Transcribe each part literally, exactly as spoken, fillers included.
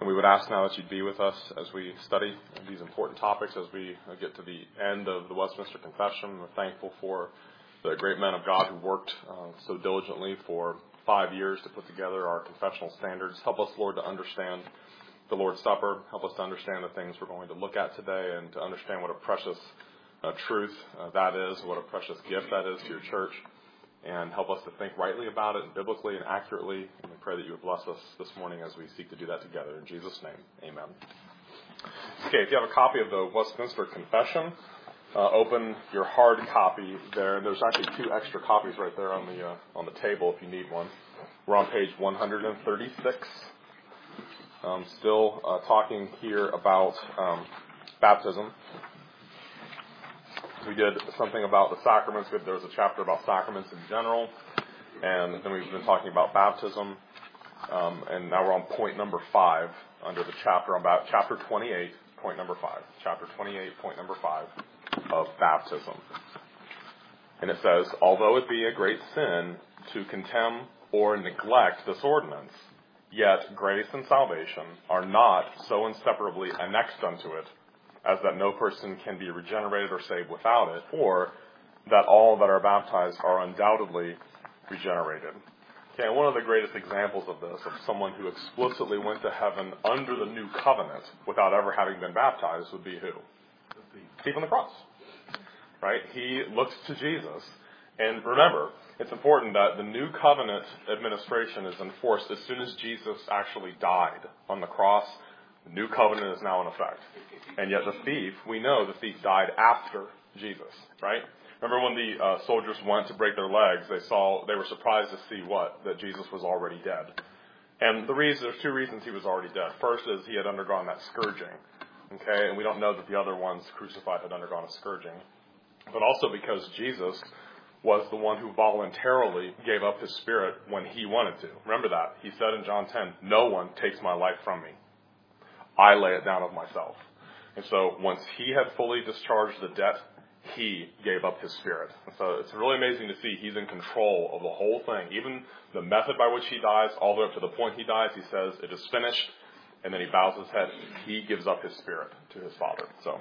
And we would ask now that you'd be with us as we study these important topics, as we get to the end of the Westminster Confession. We're thankful for the great men of God who worked uh, so diligently for five years to put together our confessional standards. Help us, Lord, to understand the Lord's Supper. Help us to understand the things we're going to look at today and to understand what a precious uh, truth uh, that is, what a precious gift that is to your church. And help us to think rightly about it and biblically and accurately. And we pray that you would bless us this morning as we seek to do that together. In Jesus' name, amen. Okay, if you have a copy of the Westminster Confession, uh, open your hard copy there. And there's actually two extra copies right there on the uh, on the table if you need one. We're on page one hundred thirty-six. Um, still uh, talking here about um, baptism. We did something about the sacraments. There was a chapter about sacraments in general. And then we've been talking about baptism. Um, and now we're on point number five under the chapter, about chapter twenty-eight, point number five. Chapter twenty-eight, point number five of baptism. And it says, although it be a great sin to contemn or neglect this ordinance, yet grace and salvation are not so inseparably annexed unto it, as that no person can be regenerated or saved without it, or that all that are baptized are undoubtedly regenerated. Okay, and one of the greatest examples of this, of someone who explicitly went to heaven under the new covenant without ever having been baptized, would be who? The thief on the cross. Right? He looks to Jesus. And remember, it's important that the new covenant administration is enforced as soon as Jesus actually died on the cross. The new covenant is now in effect. And yet the thief, we know the thief died after Jesus, right? Remember when the uh, soldiers went to break their legs, they saw, they were surprised to see what? That Jesus was already dead. And the reason, there's two reasons he was already dead. First is he had undergone that scourging, okay? And we don't know that the other ones crucified had undergone a scourging. But also because Jesus was the one who voluntarily gave up his spirit when he wanted to. Remember that. He said in John ten, no one takes my life from me. I lay it down of myself. And so once he had fully discharged the debt, he gave up his spirit. And so it's really amazing to see he's in control of the whole thing. Even the method by which he dies, all the way up to the point he dies, he says, it is finished. And then he bows his head. He gives up his spirit to his Father. So,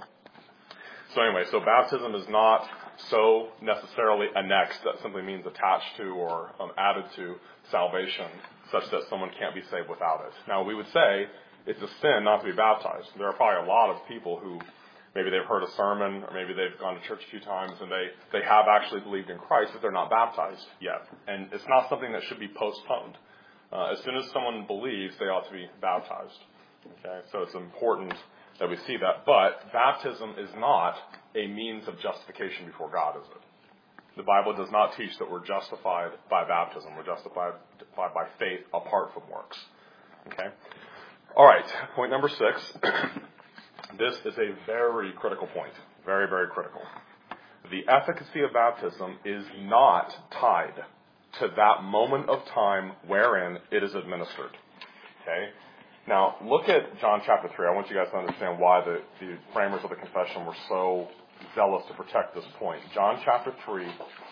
so anyway, so baptism is not so necessarily annexed. That simply means attached to or um, added to salvation, such that someone can't be saved without it. Now, we would say it's a sin not to be baptized. There are probably a lot of people who maybe they've heard a sermon or maybe they've gone to church a few times and they, they have actually believed in Christ, but they're not baptized yet. And it's not something that should be postponed. Uh, as soon as someone believes, they ought to be baptized. Okay, so it's important that we see that. But baptism is not a means of justification before God, is it? The Bible does not teach that we're justified by baptism. We're justified by faith apart from works. Okay? All right, point number six. This is a very critical point. Very, very critical. The efficacy of baptism is not tied to that moment of time wherein it is administered. Okay? Now, look at John chapter three. I want you guys to understand why the, the framers of the confession were so zealous to protect this point. John chapter three.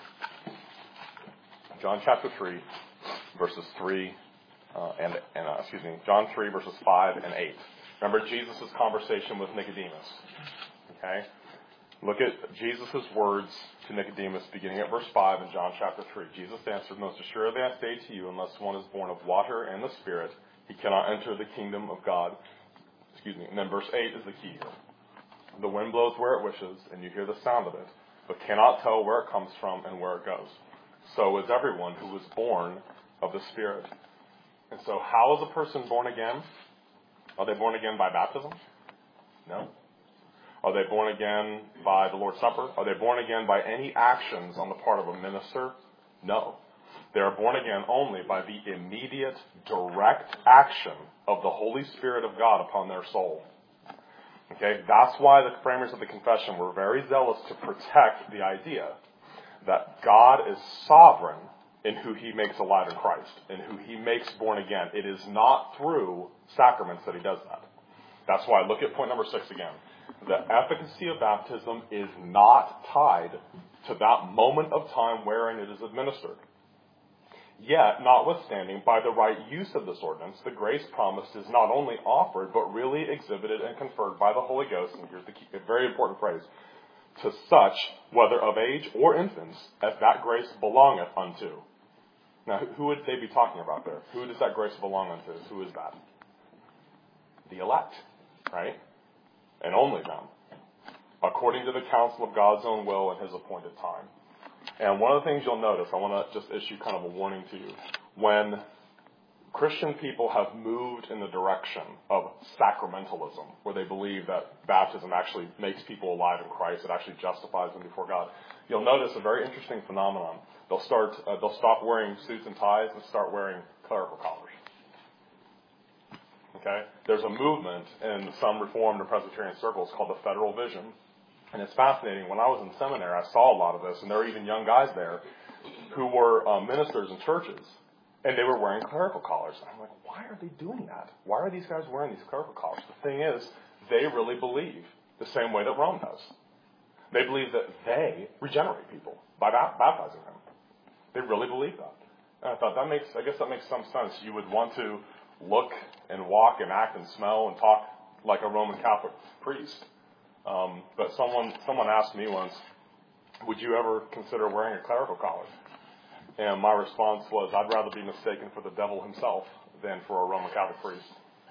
John chapter three, verses three Uh, and, and uh, excuse me, John three, verses five and eight. Remember Jesus' conversation with Nicodemus. Okay? Look at Jesus' words to Nicodemus beginning at verse five in John chapter three. Jesus answered, most assuredly I say to you, unless one is born of water and the Spirit, he cannot enter the kingdom of God. Excuse me. And then verse eight is the key here. The wind blows where it wishes, and you hear the sound of it, but cannot tell where it comes from and where it goes. So is everyone who is born of the Spirit. And so how is a person born again? Are they born again by baptism? No. Are they born again by the Lord's Supper? Are they born again by any actions on the part of a minister? No. They are born again only by the immediate, direct action of the Holy Spirit of God upon their soul. Okay? That's why the framers of the confession were very zealous to protect the idea that God is sovereign in who he makes alive in Christ, in who he makes born again. It is not through sacraments that he does that. That's why, look at point number six again. The efficacy of baptism is not tied to that moment of time wherein it is administered. Yet, notwithstanding, by the right use of this ordinance, the grace promised is not only offered, but really exhibited and conferred by the Holy Ghost, and here's the key, a very important phrase, to such, whether of age or infants, as that grace belongeth unto. Now, who would they be talking about there? Who does that grace belong unto? Who is that? The elect, right? And only them, according to the counsel of God's own will and his appointed time. And one of the things you'll notice, I want to just issue kind of a warning to you. When Christian people have moved in the direction of sacramentalism, where they believe that baptism actually makes people alive in Christ, it actually justifies them before God, you'll notice a very interesting phenomenon. They'll start, uh, they'll stop wearing suits and ties and start wearing clerical collars. Okay? There's a movement in some Reformed and Presbyterian circles called the Federal Vision. And it's fascinating. When I was in seminary, I saw a lot of this, and there were even young guys there who were um, ministers in churches, and they were wearing clerical collars. And I'm like, why are they doing that? Why are these guys wearing these clerical collars? The thing is, they really believe the same way that Rome does. They believe that they regenerate people by baptizing them. They really believe that. And I thought that makes, I guess that makes some sense. You would want to look and walk and act and smell and talk like a Roman Catholic priest. Um, but someone someone asked me once, would you ever consider wearing a clerical collar? And my response was, I'd rather be mistaken for the devil himself than for a Roman Catholic priest.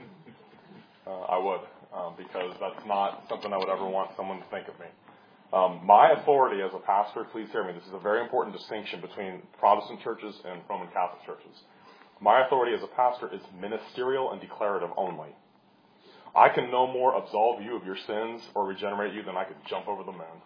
Uh, I would, um, because that's not something I would ever want someone to think of me. Um, my authority as a pastor, please hear me, this is a very important distinction between Protestant churches and Roman Catholic churches. My authority as a pastor is ministerial and declarative only. I can no more absolve you of your sins or regenerate you than I could jump over the moon.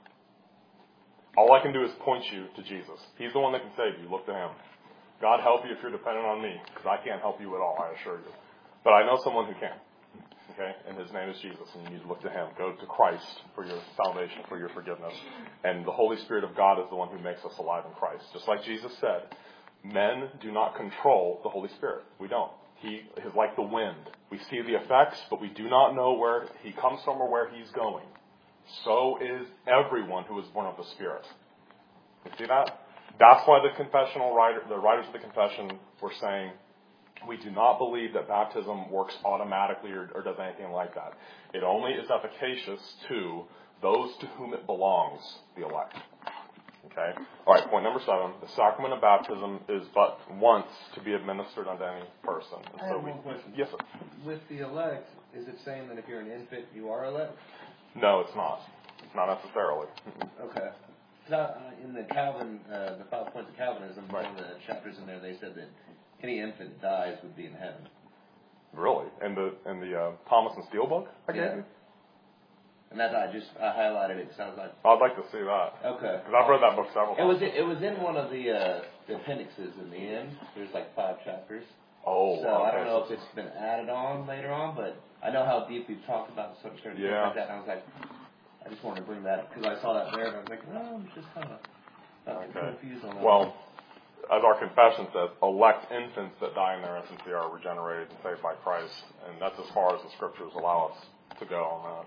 All I can do is point you to Jesus. He's the one that can save you. Look to him. God help you if you're dependent on me, because I can't help you at all, I assure you. But I know someone who can. Okay? And his name is Jesus, and you need to look to him. Go to Christ for your salvation, for your forgiveness. And the Holy Spirit of God is the one who makes us alive in Christ. Just like Jesus said, men do not control the Holy Spirit. We don't. He is like the wind. We see the effects, but we do not know where he comes from or where he's going. So is everyone who is born of the Spirit. You see that? That's why the confessional writer, the writers of the confession were saying, we do not believe that baptism works automatically or, or does anything like that. It only is efficacious to those to whom it belongs, the elect. Okay? All right, point number seven. The sacrament of baptism is but once to be administered unto any person. And I so have we, one question. Yes, sir. With the elect, is it saying that if you're an infant, you are elect? No, it's not. Not necessarily. Okay. Uh, in the Calvin, uh, the five points of Calvinism, Right. one of the chapters in there, they said that any infant dies would be in heaven. Really? In the in the uh, Thomas and Steele book I gave Yeah. you? And that I just I highlighted it because I was like, I'd like to see that. okay. Because I've read that book several It was times. it was in one of the, uh, the appendixes in the end. There's like five chapters. Oh, So okay. I don't know if it's been added on later on, but I know how deep we've talked about certain things Yeah. like that. And I was like, I just wanted to bring that up because I saw that there, and I was like, no, I'm just kind of uh, Okay. confused on that. Well, as our confession says, elect infants that die in their infancy are regenerated and saved by Christ, and that's as far as the scriptures allow us to go on that.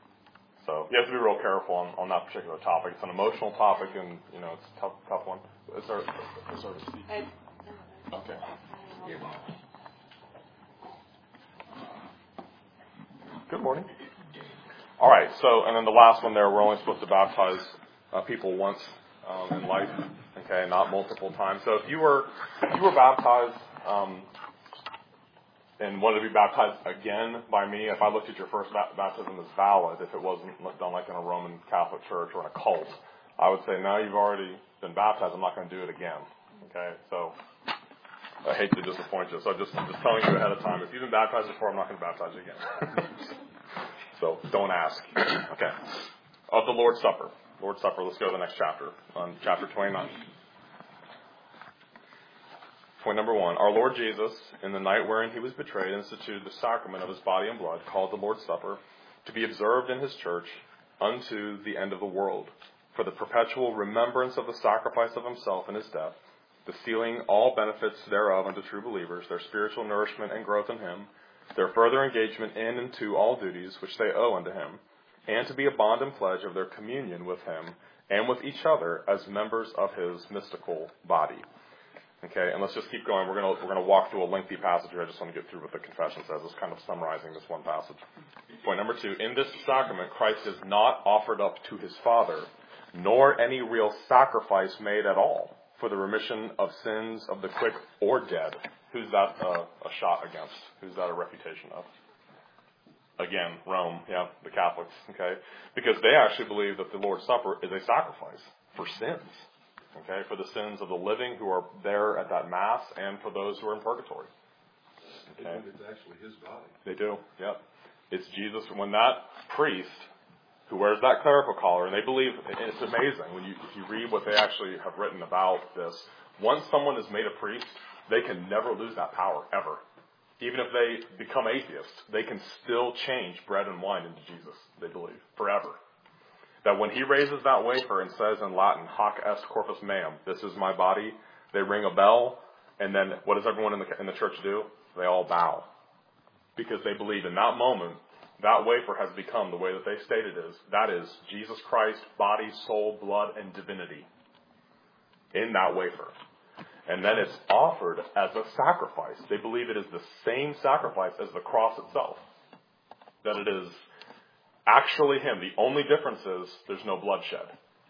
So you have to be real careful on, on that particular topic. It's an emotional topic, and you know it's a tough, tough one. Is there, is there a seat? Okay. Good morning. All right. So, and then the last one there, we're only supposed to baptize uh, people once um, in life. Okay, not multiple times. So if you were if you were baptized um, and wanted to be baptized again by me, if I looked at your first ba- baptism as valid, if it wasn't done like in a Roman Catholic church or in a cult, I would say, now you've already been baptized, I'm not going to do it again. Okay, so I hate to disappoint you. So I'm just, I'm just telling you ahead of time, if you've been baptized before, I'm not going to baptize you again. So don't ask. Okay. Of the Lord's Supper. Lord's Supper, let's go to the next chapter, on chapter twenty-nine. Point number one. Our Lord Jesus, in the night wherein he was betrayed, instituted the sacrament of his body and blood, called the Lord's Supper, to be observed in his church unto the end of the world, for the perpetual remembrance of the sacrifice of himself and his death, the sealing all benefits thereof unto true believers, their spiritual nourishment and growth in him, their further engagement in and to all duties which they owe unto him, and to be a bond and pledge of their communion with him and with each other as members of his mystical body. Okay, and let's just keep going. We're going to we're going to walk through a lengthy passage here. I just want to get through what the confession says. It's kind of summarizing this one passage. Point number two, in this sacrament, Christ is not offered up to his Father, nor any real sacrifice made at all for the remission of sins of the quick or dead. Who's that uh, a shot against? Who's that a refutation of? Again, Rome, yeah, the Catholics, okay? Because they actually believe that the Lord's Supper is a sacrifice for sins. Okay, for the sins of the living who are there at that Mass and for those who are in purgatory. Okay. It's actually his body. They do, yep. It's Jesus. When that priest who wears that clerical collar, and they believe, it's amazing, when you, if you read what they actually have written about this, once someone is made a priest, they can never lose that power, ever. Even if they become atheists, they can still change bread and wine into Jesus, they believe, forever. That when he raises that wafer and says in Latin, hoc est corpus meum, this is my body, they ring a bell, and then what does everyone in the, in the church do? They all bow. Because they believe in that moment, that wafer has become the way that they state it is. That is Jesus Christ, body, soul, blood, and divinity in that wafer. And then it's offered as a sacrifice. They believe it is the same sacrifice as the cross itself. That it is actually him. The only difference is there's no bloodshed.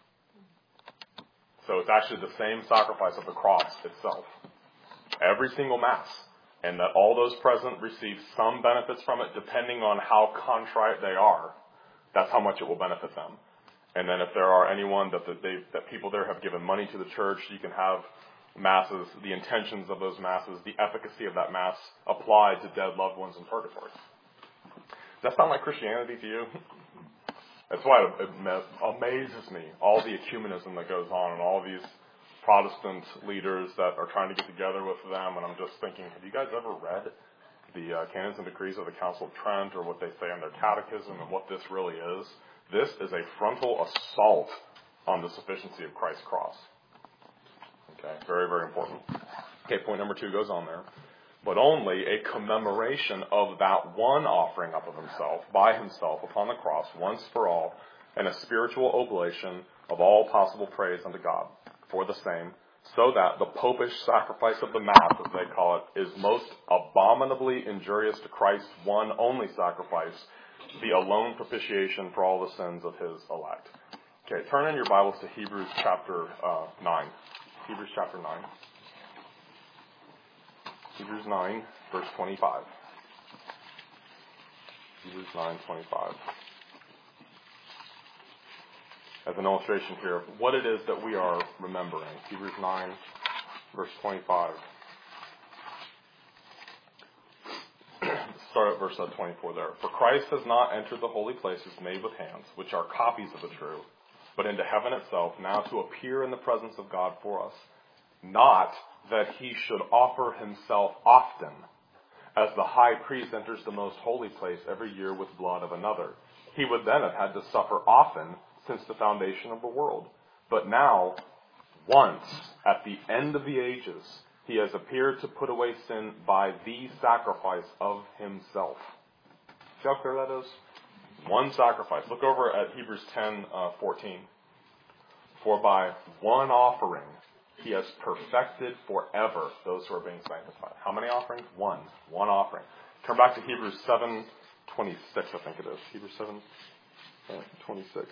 So it's actually the same sacrifice of the cross itself. Every single Mass. And that all those present receive some benefits from it depending on how contrite they are. That's how much it will benefit them. And then if there are anyone that the, they, that people there have given money to the church, you can have Masses, the intentions of those Masses, the efficacy of that Mass applied to dead loved ones in purgatory. Does that sound like Christianity to you? That's why it amazes me, all the ecumenism that goes on and all these Protestant leaders that are trying to get together with them. And I'm just thinking, have you guys ever read the uh, Canons and Decrees of the Council of Trent or what they say in their catechism and what this really is? This is a frontal assault on the sufficiency of Christ's cross. Okay, very, very important. Okay, point number two goes on there. But only a commemoration of that one offering up of himself, by himself, upon the cross, once for all, and a spiritual oblation of all possible praise unto God for the same, so that the popish sacrifice of the Mass, as they call it, is most abominably injurious to Christ's one only sacrifice, the alone propitiation for all the sins of his elect. Okay, turn in your Bibles to Hebrews chapter uh, nine. Hebrews chapter nine. Hebrews nine, verse twenty-five. Hebrews nine, twenty-five. As an illustration here of what it is that we are remembering. Hebrews nine, verse twenty-five. Start at verse twenty-four there. For Christ has not entered the holy places made with hands, which are copies of the true, but into heaven itself, now to appear in the presence of God for us. Not that he should offer himself often, as the high priest enters the most holy place every year with blood of another. He would then have had to suffer often since the foundation of the world. But now, once, at the end of the ages, he has appeared to put away sin by the sacrifice of himself. See how clear that is? One sacrifice. Look over at Hebrews ten, uh, fourteen. For by one offering he has perfected forever those who are being sanctified. How many offerings? One. One offering. Turn back to Hebrews seven twenty-six, I think it is. Hebrews seven twenty-six.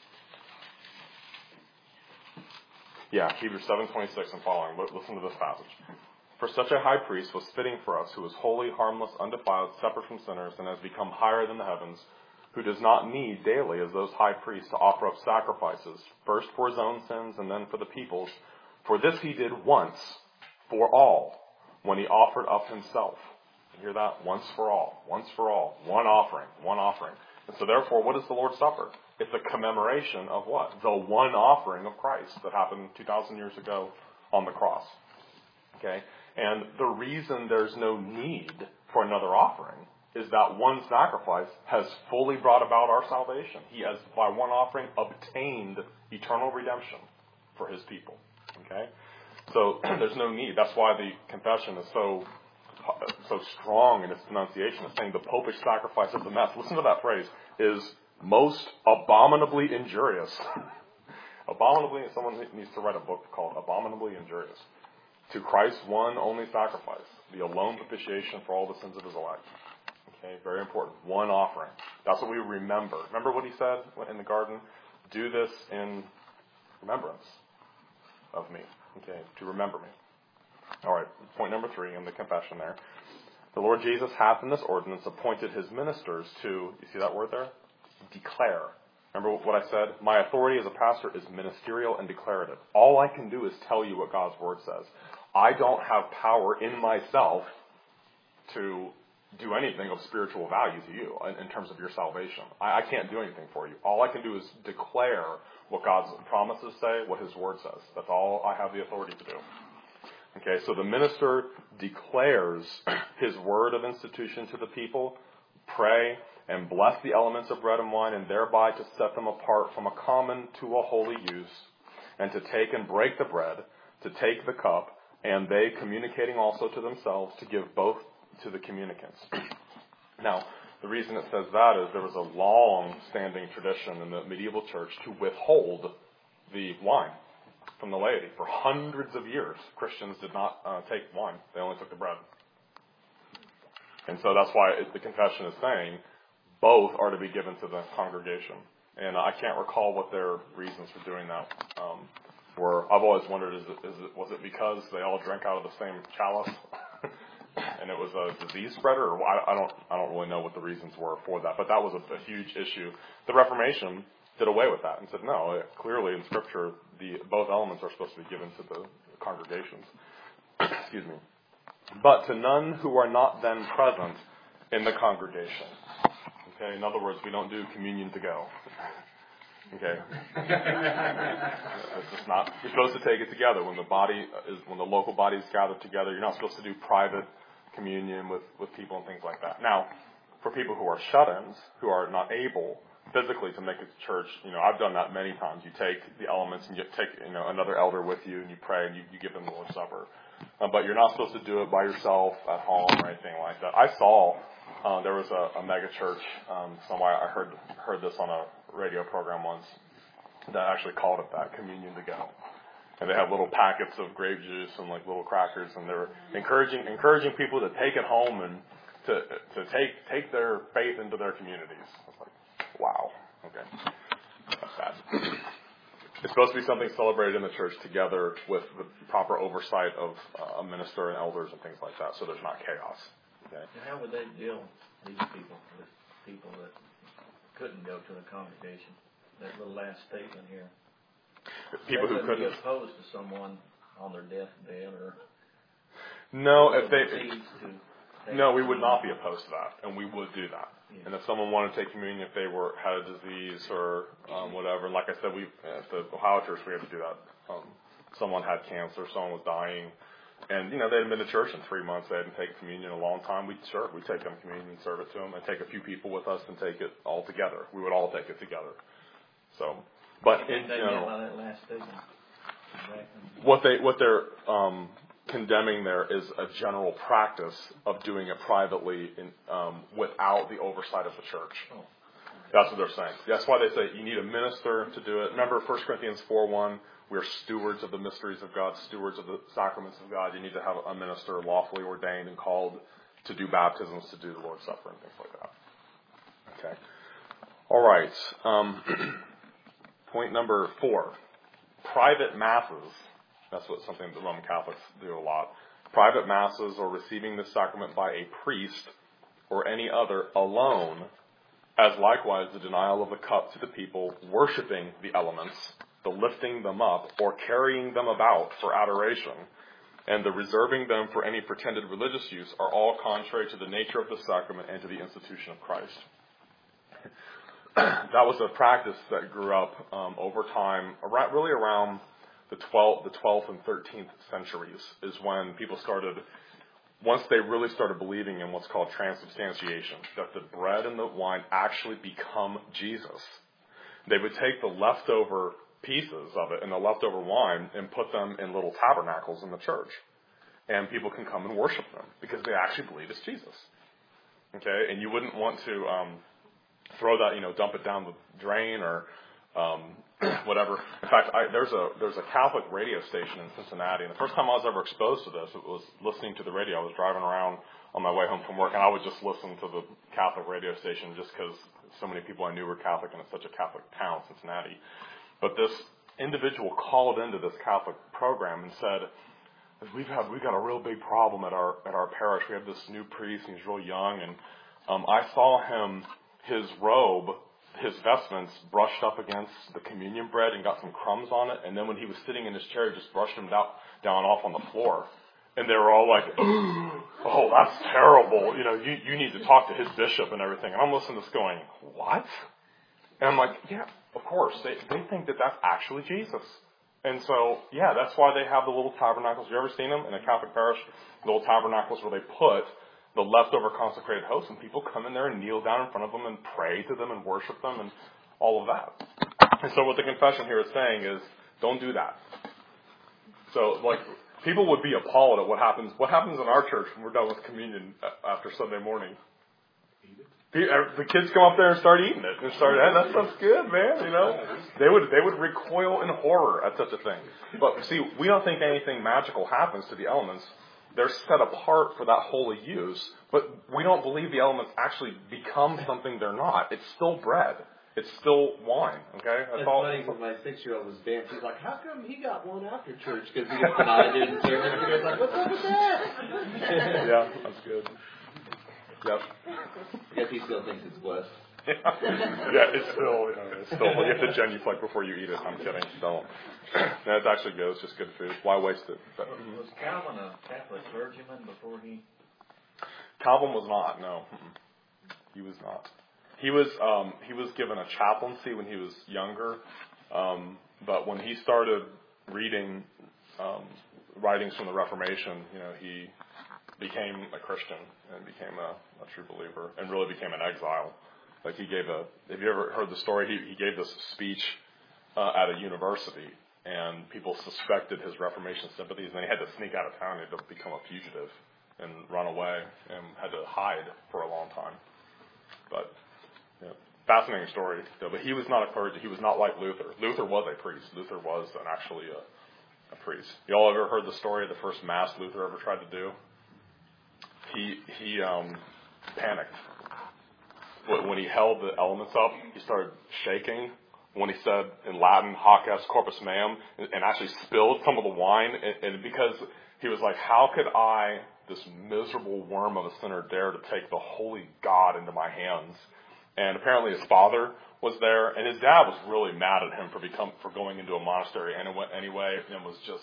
Yeah, Hebrews seven twenty-six and following. Listen to this passage. For such a high priest was fitting for us, who is holy, harmless, undefiled, separate from sinners, and has become higher than the heavens, who does not need daily, as those high priests, to offer up sacrifices, first for his own sins and then for the people's. For this he did once for all, when he offered up himself. You hear that? Once for all. Once for all. One offering. One offering. And so therefore, what is the Lord's Supper? It's a commemoration of what? The one offering of Christ that happened two thousand years ago on the cross. Okay? And the reason there's no need for another offering is that one sacrifice has fully brought about our salvation. He has, by one offering, obtained eternal redemption for his people. Okay? So there's no need. That's why the confession is so so strong in its pronunciation. It's saying the popish sacrifice of the Mass. Listen to that phrase. Is most abominably injurious. Abominably, someone needs to write a book called Abominably Injurious. to Christ's one only sacrifice, the alone propitiation for all the sins of his elect. Okay, very important. One offering. That's what we remember. Remember what he said in the garden? Do this in remembrance of me. Okay, to remember me. All right, point number three in the confession there. The Lord Jesus hath in this ordinance appointed his ministers to, you see that word there? Declare. Remember what I said? My authority as a pastor is ministerial and declarative. All I can do is tell you what God's word says. I don't have power in myself to do anything of spiritual value to you in, in terms of your salvation. I, I can't do anything for you. All I can do is declare what God's promises say, what his word says. That's all I have the authority to do. Okay, so the minister declares his word of institution to the people, pray, and bless the elements of bread and wine, and thereby to set them apart from a common to a holy use, and to take and break the bread, to take the cup, and they communicating also to themselves to give both to the communicants. Now, the reason it says that is there was a long-standing tradition in the medieval church to withhold the wine from the laity. For hundreds of years, Christians did not uh, take wine. They only took the bread. And so that's why it, the confession is saying both are to be given to the congregation. And I can't recall what their reasons for doing that um, were. I've always wondered, is it, is it, was it because they all drank out of the same chalice? And it was a disease spreader, or I, I don't, I don't really know what the reasons were for that. But that was a, a huge issue. The Reformation did away with that and said, no, it, clearly in Scripture, the both elements are supposed to be given to the congregations. Excuse me. But to none who are not then present in the congregation. Okay. In other words, we don't do communion to go. Okay. It's just not. You're supposed to take it together when the body is when the local body is gathered together. You're not supposed to do private communion with, with people and things like that. Now, for people who are shut-ins, who are not able physically to make it to church, you know, I've done that many times. You take the elements and you take, you know, another elder with you and you pray and you, you give them the Lord's Supper. Uh, but you're not supposed to do it by yourself at home or anything like that. I saw uh, there was a, a mega church. Um, somewhere I heard heard this on a radio program once that actually called it that, communion to go. And they have little packets of grape juice and like little crackers, and they're encouraging encouraging people to take it home and to to take take their faith into their communities. I was like, wow, okay, that's bad. It's supposed to be something celebrated in the church together with the proper oversight of uh, a minister and elders and things like that, so there's not chaos. Okay. And how would they deal, these people, with people that couldn't go to the congregation? That little last statement here. People they who couldn't be opposed to someone on their deathbed or no, if they to no, we would not be opposed to that, and we would do that. Yeah. And if someone wanted to take communion, if they were had a disease or um, whatever, and like I said, we at the Ohio Church we had to do that. Um, someone had cancer, someone was dying, and you know they hadn't been to church in three months. They hadn't taken communion in a long time. We'd sure we take them communion, and serve it to them, and take a few people with us and take it all together. We would all take it together. So, but in they general, by that last statement. what they what they're um, condemning there is a general practice of doing it privately in, um, without the oversight of the church. Oh. That's what they're saying. That's why they say you need a minister to do it. Remember First Corinthians four one, we are stewards of the mysteries of God, stewards of the sacraments of God. You need to have a minister lawfully ordained and called to do baptisms, to do the Lord's Supper and things like that. Okay. All right. Um, point number four. Private masses. That's what something the Roman Catholics do a lot. Private masses or receiving this sacrament by a priest or any other alone, as likewise the denial of the cup to the people, worshiping the elements, the lifting them up, or carrying them about for adoration, and the reserving them for any pretended religious use are all contrary to the nature of the sacrament and to the institution of Christ. That was a practice that grew up um, over time, around, really around the twelfth, the twelfth and thirteenth centuries is when people started, once they really started believing in what's called transubstantiation, that the bread and the wine actually become Jesus. They would take the leftover pieces of it and the leftover wine and put them in little tabernacles in the church. And people can come and worship them because they actually believe it's Jesus. Okay, and you wouldn't want to um, throw that, you know, dump it down the drain or um, whatever. In fact, I, there's a there's a Catholic radio station in Cincinnati, and the first time I was ever exposed to this, it was listening to the radio. I was driving around on my way home from work, and I would just listen to the Catholic radio station just because so many people I knew were Catholic, and it's such a Catholic town, Cincinnati. But this individual called into this Catholic program and said, "We've had we've got a real big problem at our at our parish. We have this new priest, and he's real young, and um, I saw him, his robe." His vestments brushed up against the communion bread and got some crumbs on it. And then when he was sitting in his chair, he just brushed them down, down off on the floor. And they were all like, oh, that's terrible. You know, you, you need to talk to his bishop and everything. And I'm listening to this going, what? And I'm like, yeah, of course. They, they think that that's actually Jesus. And so, yeah, that's why they have the little tabernacles. Have you ever seen them in a Catholic parish? Little tabernacles where they put the leftover consecrated hosts, and people come in there and kneel down in front of them and pray to them and worship them and all of that. And so what the confession here is saying is, don't do that. So, like, people would be appalled at what happens. What happens in our church when we're done with communion after Sunday morning? The kids come up there and start eating it and start, hey, that stuff's good, man. You know, they would they would recoil in horror at such a thing. But see, we don't think anything magical happens to the elements. They're set apart for that holy use, but we don't believe the elements actually become something they're not. It's still bread. It's still wine. Okay, that's it's all. Funny because my six-year-old was dancing. He's like, "How come he got one after church?" Because he got denied in service. And he was like, "What's up with that?" Yeah, that's good. Yep. I guess he still thinks it's blessed. Yeah, yeah, it's still, you know, it's still. You have to genuflect before you eat it. I'm kidding. Don't. No, it's actually good. It's just good food. Why waste it? But, was Calvin a Catholic clergyman before he? Calvin was not. No, he was not. He was. Um, he was given a chaplaincy when he was younger, um, but when he started reading um, writings from the Reformation, you know, he became a Christian and became a, a true believer, and really became an exile. Like he gave a. Have you ever heard the story? He, he gave this speech uh, at a university, and people suspected his Reformation sympathies, and then he had to sneak out of town. He had to become a fugitive and run away, and had to hide for a long time. But yeah, fascinating story. Though. But he was not a clergy. He was not like Luther. Luther was a priest. Luther was an, actually a, a priest. Y'all ever heard the story of the first mass Luther ever tried to do? He he um, panicked. When he held the elements up, he started shaking. When he said in Latin, hoc est corpus meum, and actually spilled some of the wine, and, and because he was like, how could I, this miserable worm of a sinner, dare to take the holy God into my hands? And apparently his father was there, and his dad was really mad at him for become for going into a monastery anyway, and was just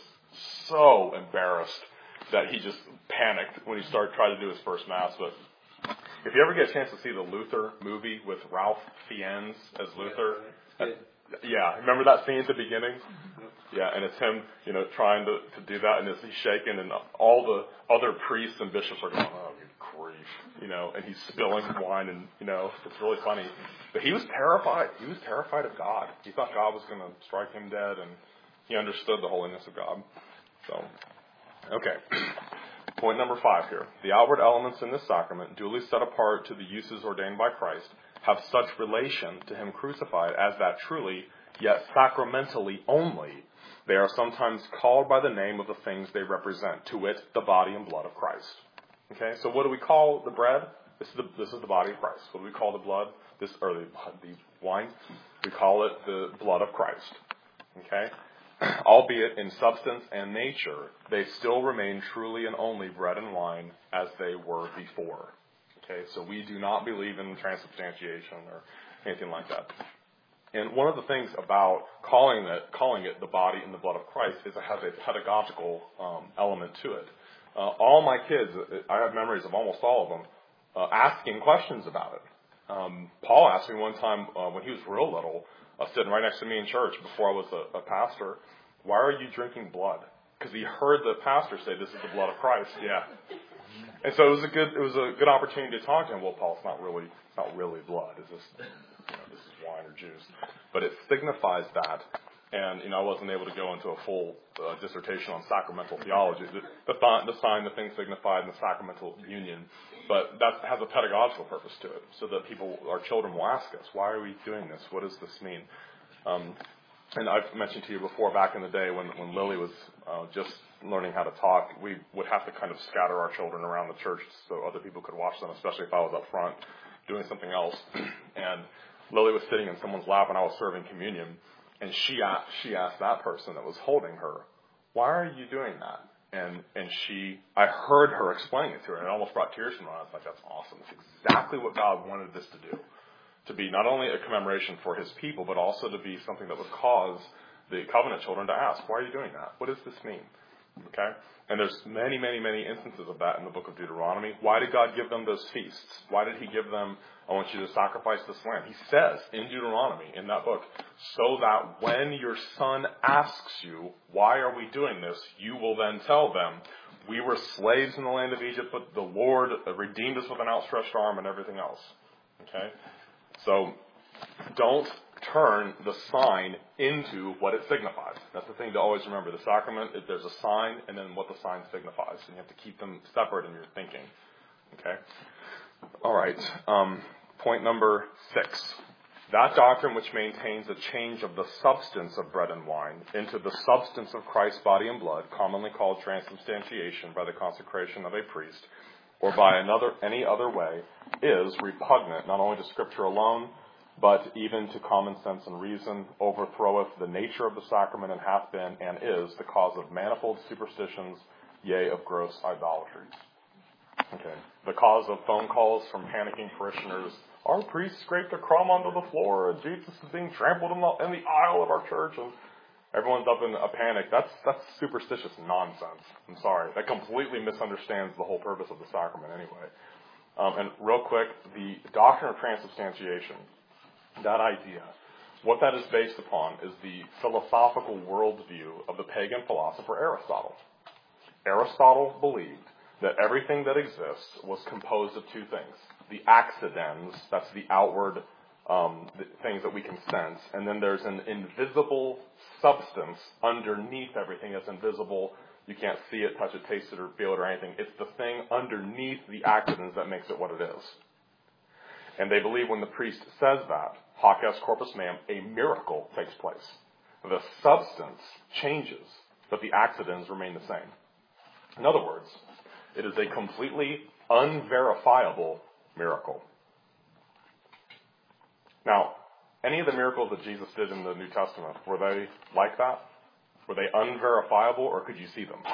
so embarrassed that he just panicked when he started trying to do his first mass. But if you ever get a chance to see the Luther movie with Ralph Fiennes as Luther, uh, yeah, remember that scene at the beginning? Yeah, and it's him, you know, trying to, to do that, and he's shaking, and all the other priests and bishops are going, oh, good grief, you know, and he's spilling wine, and, you know, it's really funny. But he was terrified. He was terrified of God. He thought God was going to strike him dead, and he understood the holiness of God. So, okay. Point number five here. The outward elements in this sacrament, duly set apart to the uses ordained by Christ, have such relation to him crucified as that truly, yet sacramentally only, they are sometimes called by the name of the things they represent, to wit, the body and blood of Christ. Okay, so what do we call the bread? This is the, this is the body of Christ. What do we call the blood? This, or the, the wine? We call it the blood of Christ. Okay? Albeit in substance and nature, they still remain truly and only bread and wine as they were before. Okay, so we do not believe in transubstantiation or anything like that. And one of the things about calling it calling it the body and the blood of Christ is it has a pedagogical um, element to it. Uh, all my kids, I have memories of almost all of them, uh, asking questions about it. Um, Paul asked me one time uh, when he was real little, uh, sitting right next to me in church before I was a, a pastor, why are you drinking blood? Because he heard the pastor say, this is the blood of Christ. Yeah. And so it was a good it was a good opportunity to talk to him. Well, Paul, it's not really it's not really blood. Is this you know, this is wine or juice? But it signifies that. And you know, I wasn't able to go into a full uh, dissertation on sacramental theology. The, the, the sign, the thing signified in the sacramental union, but that has a pedagogical purpose to it, so that people, our children, will ask us, why are we doing this? What does this mean? Um, and I've mentioned to you before, back in the day when, when Lily was uh, just learning how to talk, we would have to kind of scatter our children around the church so other people could watch them, especially if I was up front doing something else. And Lily was sitting in someone's lap and I was serving communion, and she asked, she asked that person that was holding her, "Why are you doing that?" And and she, I heard her explaining it to her, and it almost brought tears to my eyes. I was like, that's awesome. It's exactly what God wanted this to do. To be not only a commemoration for his people, but also to be something that would cause the covenant children to ask, why are you doing that? What does this mean? Okay? And there's many, many, many instances of that in the book of Deuteronomy. Why did God give them those feasts? Why did he give them, I want you to sacrifice this lamb? He says in Deuteronomy, in that book, so that when your son asks you, why are we doing this? You will then tell them, we were slaves in the land of Egypt, but the Lord redeemed us with an outstretched arm and everything else. Okay? So don't turn the sign into what it signifies. That's the thing to always remember. The sacrament, there's a sign and then what the sign signifies. And you have to keep them separate in your thinking. Okay? All right. Um, point number six. That doctrine which maintains a change of the substance of bread and wine into the substance of Christ's body and blood, commonly called transubstantiation by the consecration of a priest, or by another any other way, is repugnant not only to Scripture alone, but even to common sense and reason, overthroweth the nature of the sacrament, and hath been and is the cause of manifold superstitions, yea, of gross idolatries. Okay. The cause of phone calls from panicking parishioners, our priest scraped a crumb onto the floor, and Jesus is being trampled in the, in the aisle of our church, and everyone's up in a panic. That's that's superstitious nonsense. I'm sorry. That completely misunderstands the whole purpose of the sacrament anyway. Um, and real quick, the doctrine of transubstantiation, that idea, what that is based upon is the philosophical worldview of the pagan philosopher Aristotle. Aristotle believed that everything that exists was composed of two things. The accidents, that's the outward um, the things that we can sense, and then there's an invisible substance underneath everything that's invisible. You can't see it, touch it, taste it, or feel it, or anything. It's the thing underneath the accidents that makes it what it is. And they believe when the priest says that, hoc est corpus meum, a miracle takes place. The substance changes, but the accidents remain the same. In other words, it is a completely unverifiable miracle. Now, any of the miracles that Jesus did in the New Testament, were they like that? Were they unverifiable, or could you see them?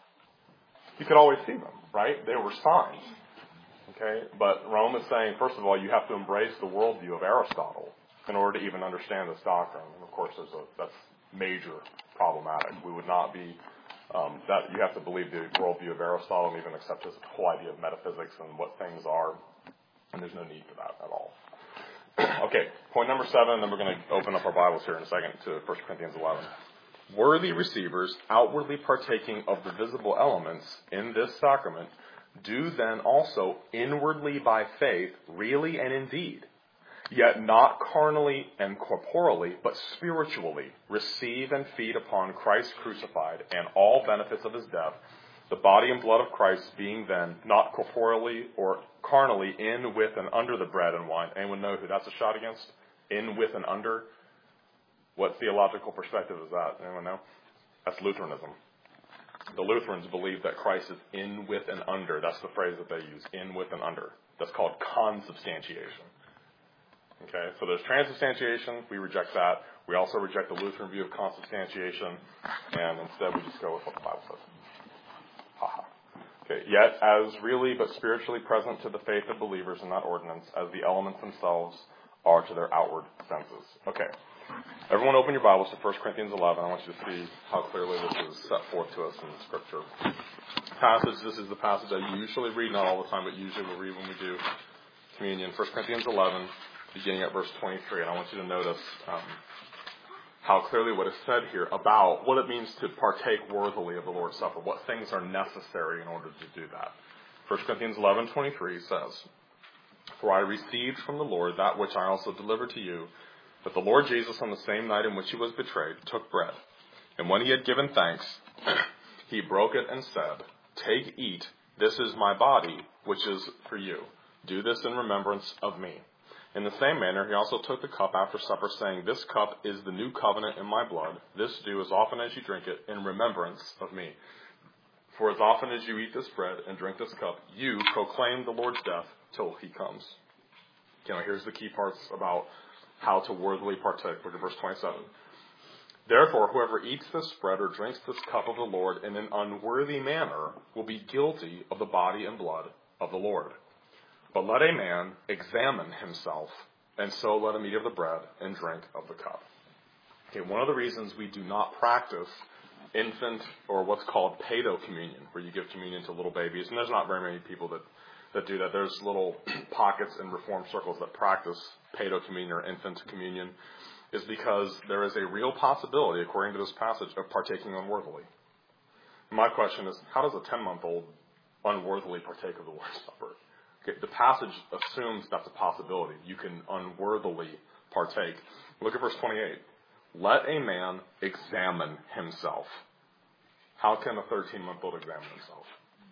You could always see them, right? They were signs. Okay? But Rome is saying, first of all, you have to embrace the worldview of Aristotle in order to even understand this doctrine. And of course, there's a, that's major problematic. We would not be, um, that you have to believe the worldview of Aristotle and even accept his whole idea of metaphysics and what things are. And there's no need for that at all. Okay, point number seven, and then we're going to open up our Bibles here in a second to First Corinthians eleven. Worthy receivers, outwardly partaking of the visible elements in this sacrament, do then also inwardly by faith, really and indeed, yet not carnally and corporally, but spiritually, receive and feed upon Christ crucified and all benefits of his death, the body and blood of Christ being then not corporally or carnally in, with, and under the bread and wine. Anyone know who that's a shot against? In, with, and under? What theological perspective is that? Anyone know? That's Lutheranism. The Lutherans believe that Christ is in, with, and under. That's the phrase that they use, in, with, and under. That's called consubstantiation. Okay, so there's transubstantiation. We reject that. We also reject the Lutheran view of consubstantiation, and instead we just go with what the Bible says. Haha. Okay, yet as really but spiritually present to the faith of believers in that ordinance as the elements themselves are to their outward senses. Okay. Everyone open your Bibles to First Corinthians eleven. I want you to see how clearly this is set forth to us in Scripture. Passage, this is the passage I usually read, not all the time, but usually we read when we do communion. First Corinthians eleven, beginning at verse twenty-three. And I want you to notice um, how clearly what is said here about what it means to partake worthily of the Lord's Supper, what things are necessary in order to do that. First Corinthians eleven twenty-three says, For I received from the Lord that which I also delivered to you, that the Lord Jesus, on the same night in which he was betrayed, took bread. And when he had given thanks, he broke it and said, Take, eat, this is my body, which is for you. Do this in remembrance of me. In the same manner, he also took the cup after supper, saying, This cup is the new covenant in my blood. This do as often as you drink it in remembrance of me. For as often as you eat this bread and drink this cup, you proclaim the Lord's death till he comes. You know, here's the key parts about how to worthily partake. Look at verse twenty-seven. Therefore, whoever eats this bread or drinks this cup of the Lord in an unworthy manner will be guilty of the body and blood of the Lord. But let a man examine himself, and so let him eat of the bread and drink of the cup. Okay, one of the reasons we do not practice infant or what's called pedo communion, where you give communion to little babies, and there's not very many people that, that do that. There's little pockets in Reformed circles that practice pedo communion or infant communion, is because there is a real possibility, according to this passage, of partaking unworthily. My question is, how does a ten-month-old unworthily partake of the Lord's Supper? Okay, the passage assumes that's a possibility. You can unworthily partake. Look at verse twenty-eight. Let a man examine himself. How can a thirteen-month-old examine himself?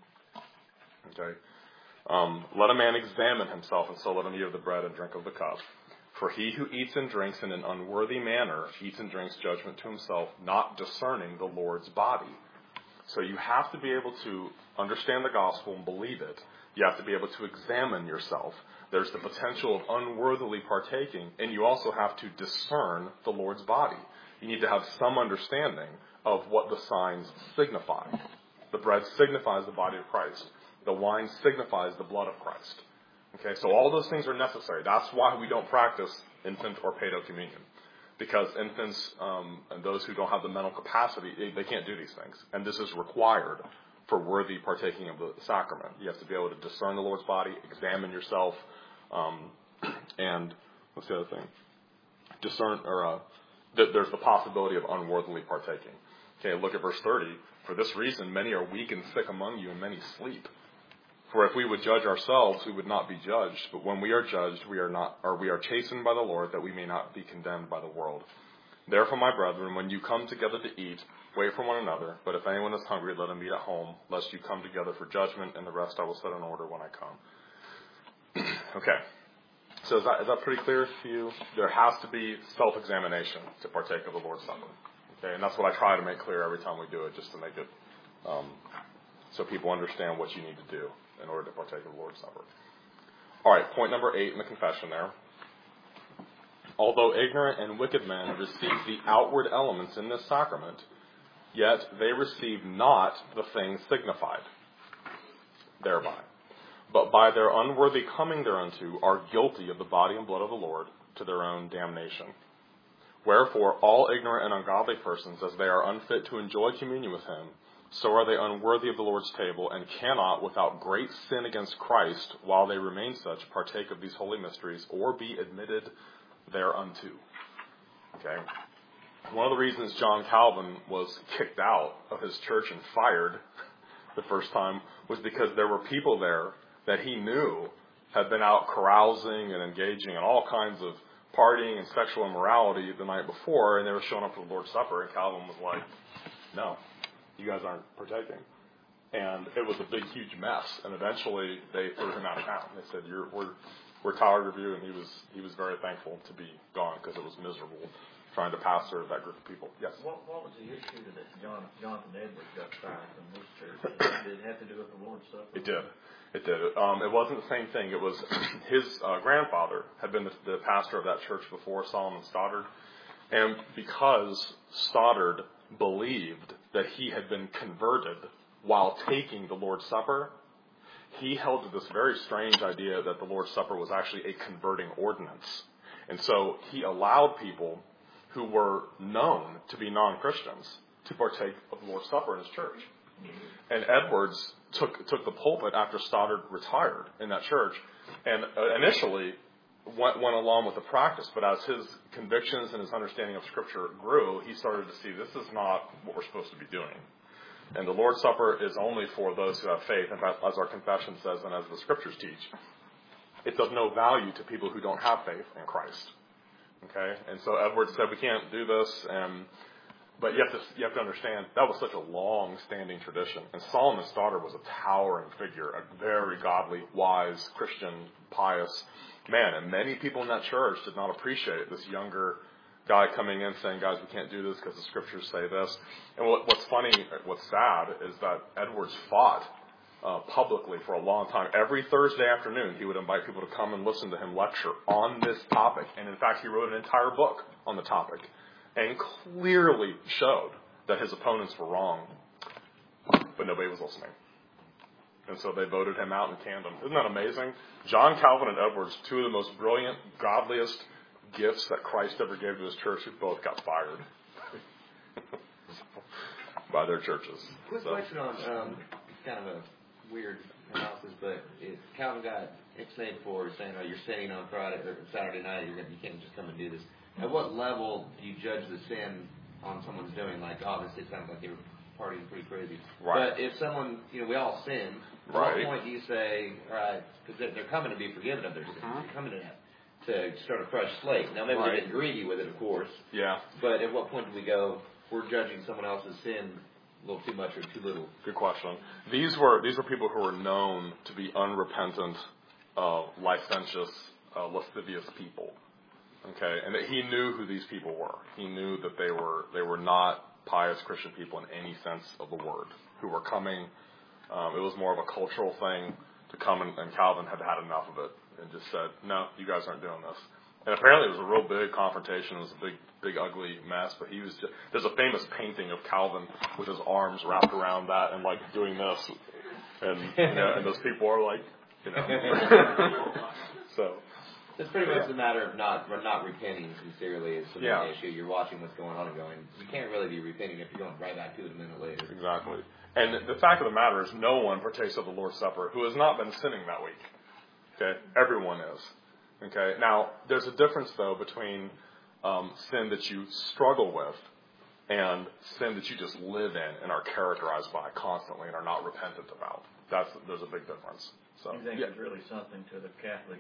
Okay. Um, let a man examine himself, and so let him eat of the bread and drink of the cup. For he who eats and drinks in an unworthy manner eats and drinks judgment to himself, not discerning the Lord's body. So you have to be able to understand the gospel and believe it. You have to be able to examine yourself. There's the potential of unworthily partaking, and you also have to discern the Lord's body. You need to have some understanding of what the signs signify. The bread signifies the body of Christ. The wine signifies the blood of Christ. Okay, so all those things are necessary. That's why we don't practice infant or pedo communion. Because infants um, and those who don't have the mental capacity, they, they can't do these things. And this is required for worthy partaking of the sacrament. You have to be able to discern the Lord's body, examine yourself, um, and what's the other thing? Discern, or uh, th- there's the possibility of unworthily partaking. Okay, look at verse thirty. For this reason, many are weak and sick among you, and many sleep. For if we would judge ourselves, we would not be judged. But when we are judged, we are not, or we are chastened by the Lord, that we may not be condemned by the world. Therefore, my brethren, when you come together to eat, wait for one another. But if anyone is hungry, let him eat at home, lest you come together for judgment, and the rest I will set in order when I come. Okay. So is that, is that pretty clear to you? There has to be self-examination to partake of the Lord's Supper. Okay, and that's what I try to make clear every time we do it, just to make it um, so people understand what you need to do in order to partake of the Lord's Supper. All right, point number eight in the confession there. Although ignorant and wicked men receive the outward elements in this sacrament, yet they receive not the things signified thereby, but by their unworthy coming thereunto are guilty of the body and blood of the Lord to their own damnation. Wherefore all ignorant and ungodly persons, as they are unfit to enjoy communion with him, so are they unworthy of the Lord's table, and cannot, without great sin against Christ, while they remain such, partake of these holy mysteries, or be admitted thereunto. Okay? One of the reasons John Calvin was kicked out of his church and fired the first time was because there were people there that he knew had been out carousing and engaging in all kinds of partying and sexual immorality the night before, and they were showing up for the Lord's Supper, and Calvin was like, no. You guys aren't partaking. And it was a big, huge mess. And eventually they threw him out of town. They said, You're, we're, we're tired of you. And he was, he was very thankful to be gone because it was miserable trying to pastor that group of people. Yes? What, what was the issue that John, Jonathan Edwards got fired from this church? Did it have to do with the Lord's Supper? It did. It did. Um, it wasn't the same thing. It was his uh, grandfather had been the, the pastor of that church before, Solomon Stoddard. And because Stoddard believed that he had been converted while taking the Lord's Supper, he held to this very strange idea that the Lord's Supper was actually a converting ordinance. And so he allowed people who were known to be non-Christians to partake of the Lord's Supper in his church. And Edwards took took the pulpit after Stoddard retired in that church, and initially went, went along with the practice, but as his convictions and his understanding of Scripture grew, he started to see this is not what we're supposed to be doing. And the Lord's Supper is only for those who have faith, and as our confession says and as the Scriptures teach, it's of no value to people who don't have faith in Christ. Okay? And so Edwards said, we can't do this, and but you have to you have to understand, that was such a long-standing tradition. And Solomon Stoddard was a towering figure, a very godly, wise, Christian, pious man, and many people in that church did not appreciate this younger guy coming in saying, guys, we can't do this because the scriptures say this. And what, what's funny, what's sad, is that Edwards fought uh, publicly for a long time. Every Thursday afternoon, he would invite people to come and listen to him lecture on this topic. And in fact, he wrote an entire book on the topic and clearly showed that his opponents were wrong, but nobody was listening. And so they voted him out and canned him. Isn't that amazing? John Calvin and Edwards, two of the most brilliant, godliest gifts that Christ ever gave to his church, who both got fired by their churches. Quick So. question on, um, it's kind of a weird analysis, but if Calvin got ixnayed for saying, oh, you're sinning on Friday or Saturday night, you're gonna, you can't just come and do this. At what level do you judge the sin on someone's doing? Like, obviously it sounds like they were partying pretty crazy. Right. But if someone, you know, we all sin, at Right. what point do you say, all right, because they're coming to be forgiven of their sins. Uh-huh. They're coming to to start a fresh slate. Now, maybe Right. they're getting greedy with it, of course. Yeah. But at what point do we go, we're judging someone else's sin a little too much or too little? Good question. These were these were people who were known to be unrepentant, uh, licentious, uh, lascivious people. Okay, and that he knew who these people were. He knew that they were they were not pious Christian people in any sense of the word, who were coming. Um, it was more of a cultural thing to come, and, and Calvin had had enough of it and just said, "No, you guys aren't doing this." And apparently, it was a real big confrontation. It was a big, big, ugly mess. But he was just, there's a famous painting of Calvin with his arms wrapped around that and like doing this, and you know, and those people are like, you know, so. It's pretty much a matter of not not repenting sincerely is the main Yeah. issue. You're watching what's going on and going, you can't really be repenting if you're going right back to it a minute later. Exactly. And the fact of the matter is no one partakes of the Lord's Supper who has not been sinning that week. Okay? Everyone is. Okay? Now, there's a difference, though, between um, sin that you struggle with and sin that you just live in and are characterized by constantly and are not repentant about. That's There's a big difference. So, You think yeah. there's really something to the Catholic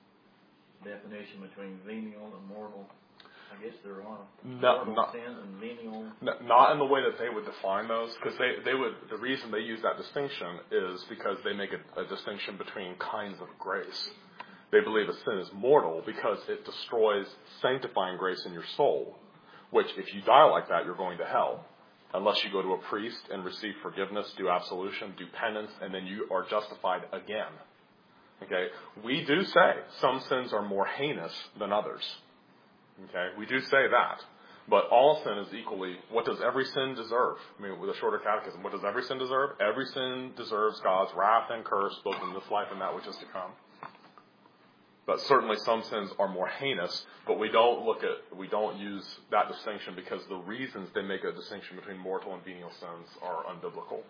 definition between venial and mortal? I guess there are No, mortal not- sins and venial. No, not in the way that they would define those, because they, they would. The reason they use that distinction is because they make a, a distinction between kinds of grace. They believe a sin is mortal because it destroys sanctifying grace in your soul, which if you die like that, you're going to hell, unless you go to a priest and receive forgiveness, do absolution, do penance, and then you are justified again. Okay, we do say some sins are more heinous than others. Okay, we do say that. But all sin is equally, what does every sin deserve? I mean, with a shorter catechism, what does every sin deserve? Every sin deserves God's wrath and curse, both in this life and that which is to come. But certainly some sins are more heinous, but we don't look at, we don't use that distinction because the reasons they make a distinction between mortal and venial sins are unbiblical.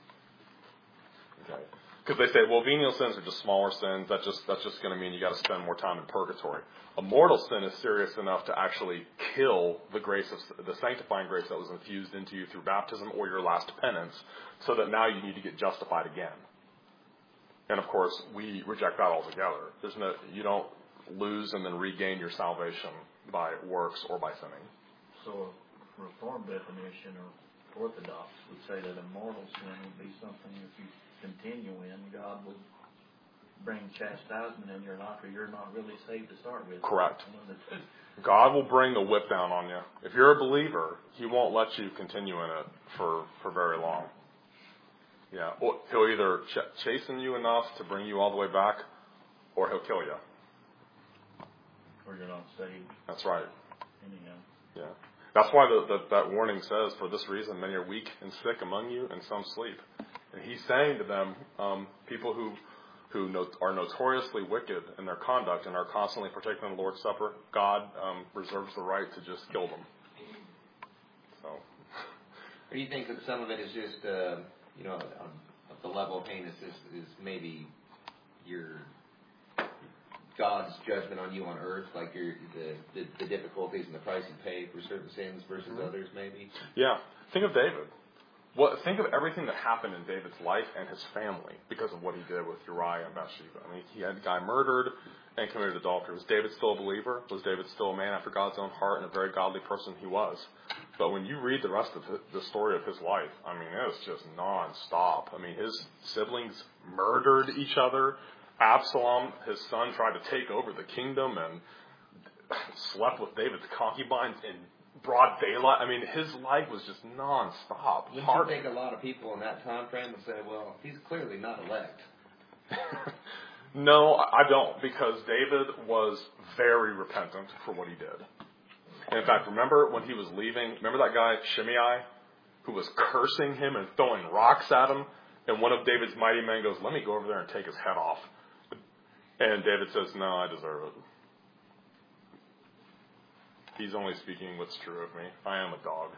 Okay. Because they say, well, venial sins are just smaller sins. That just that's just going to mean you got to spend more time in purgatory. A mortal sin is serious enough to actually kill the grace of the sanctifying grace that was infused into you through baptism or your last penance, so that now you need to get justified again. And of course, we reject that altogether. There's no, you don't lose and then regain your salvation by works or by sinning. So a Reformed definition or Orthodox would say that a mortal sin would be something if you continue in, God will bring chastisement in your life, or you're not really saved to start with. Correct. God will bring the whip down on you. If you're a believer, He won't let you continue in it for, for very long. Yeah, or He'll either ch- chasten you enough to bring you all the way back, or He'll kill you. Or you're not saved. That's right. Anyhow. Yeah. That's why the, the, that warning says, for this reason, many are weak and sick among you, and some sleep. And He's saying to them, um, people who who no, are notoriously wicked in their conduct and are constantly partaking in the Lord's Supper, God um, reserves the right to just kill them. So. Or do you think that some of it is just, uh, you know, on the level of heinous is, is maybe your God's judgment on you on earth, like your the, the, the difficulties and the price you pay for certain sins versus mm-hmm. others, maybe? Yeah. Think of David. What, think of everything that happened in David's life and his family because of what he did with Uriah and Bathsheba. I mean, he had a guy murdered and committed adultery. Was David still a believer? Was David still a man after God's own heart and a very godly person? He was. But when you read the rest of the story of his life, I mean, it was just nonstop. I mean, his siblings murdered each other. Absalom, his son, tried to take over the kingdom and slept with David's concubines in broad daylight. I mean, his life was just nonstop. Wouldn't Hard. you think a lot of people in that time frame would say, well, he's clearly not elect? No, I don't, because David was very repentant for what he did. And in fact, remember when he was leaving, remember that guy, Shimei, who was cursing him and throwing rocks at him? And one of David's mighty men goes, let me go over there and take his head off. And David says, no, I deserve it. He's only speaking what's true of me. I am a dog.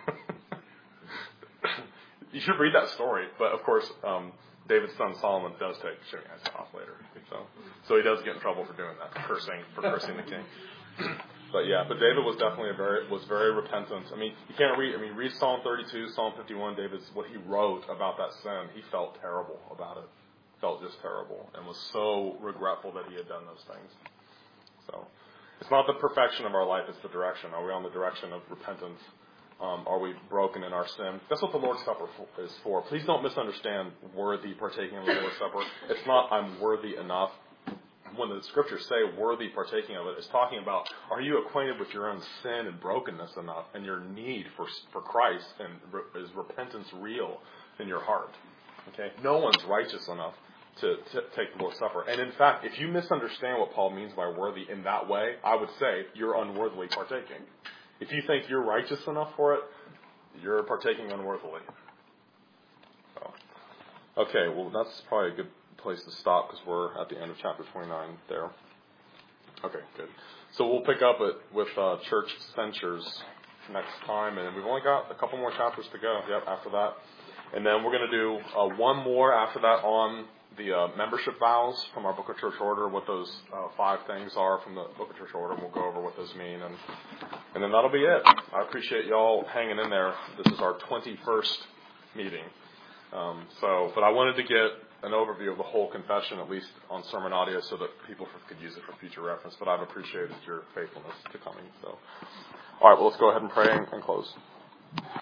You should read that story. But of course, um, David's son Solomon does take Shimei's head off later. So, so he does get in trouble for doing that, cursing, for cursing the king. But yeah, but David was definitely a very was very repentant. I mean, you can't read. I mean, read Psalm thirty-two, Psalm fifty-one. David's what he wrote about that sin. He felt terrible about it. Felt just terrible, and was so regretful that he had done those things. So, it's not the perfection of our life; it's the direction. Are we on the direction of repentance? Um, are we broken in our sin? That's what the Lord's Supper is for. Please don't misunderstand worthy partaking of the Lord's Supper. It's not I'm worthy enough. When the scriptures say worthy partaking of it, it's talking about, are you acquainted with your own sin and brokenness enough and your need for for Christ, and re- is repentance real in your heart? Okay, no one's righteous enough to, to take the Lord's Supper. And in fact, if you misunderstand what Paul means by worthy in that way, I would say you're unworthily partaking. If you think you're righteous enough for it, you're partaking unworthily. So, okay, well, that's probably a good place to stop because we're at the end of chapter twenty-nine there. Okay, good. So we'll pick up it with uh, church censures next time, and we've only got a couple more chapters to go. Yep, after that, and then we're going to do uh, one more after that on the uh, membership vows from our Book of Church Order, what those uh, five things are from the Book of Church Order, and we'll go over what those mean, and and then that'll be it. I appreciate y'all hanging in there. This is our twenty-first meeting. Um, so, but I wanted to get an overview of the whole confession, at least on sermon audio, so that people could use it for future reference. But I've appreciated your faithfulness to coming. So, all right, well, let's go ahead and pray and close.